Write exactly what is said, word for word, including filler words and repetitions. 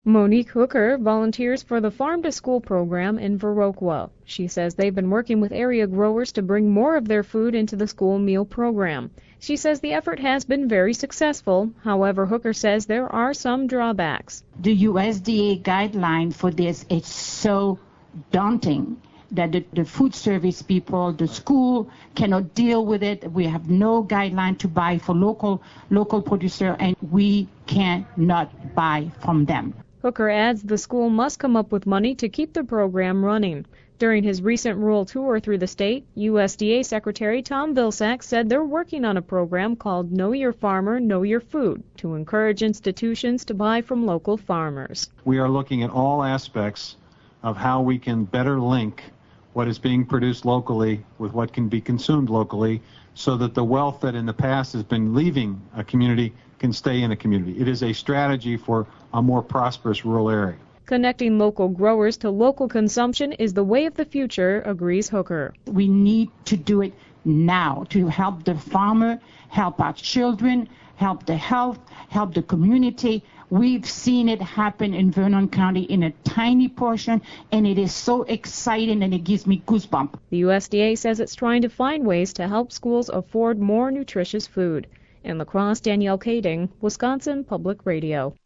Monique Hooker volunteers for the Farm to School program in Viroqua. She says they've been working with area growers to bring more of their food into the school meal program. She says the effort has been very successful. However, Hooker says there are some drawbacks. The U S D A guideline for this is so daunting that the, the food service people, the school cannot deal with it. We have no guideline to buy for local local producer, and we cannot buy from them. Hooker adds the school must come up with money to keep the program running. During his recent rural tour through the state, U S D A Secretary Tom Vilsack said they're working on a program called Know Your Farmer, Know Your Food to encourage institutions to buy from local farmers. We are looking at all aspects of how we can better link what is being produced locally with what can be consumed locally so that the wealth that in the past has been leaving a community can stay in a community. It is a strategy for a more prosperous rural area. Connecting local growers to local consumption is the way of the future, agrees Hooker. We need to do it now to help the farmer, help our children, help the health, help the community. We've seen it happen in Vernon County in a tiny portion, and it is so exciting and it gives me goosebumps. The U S D A says it's trying to find ways to help schools afford more nutritious food. In La Crosse, Danielle Kading, Wisconsin Public Radio.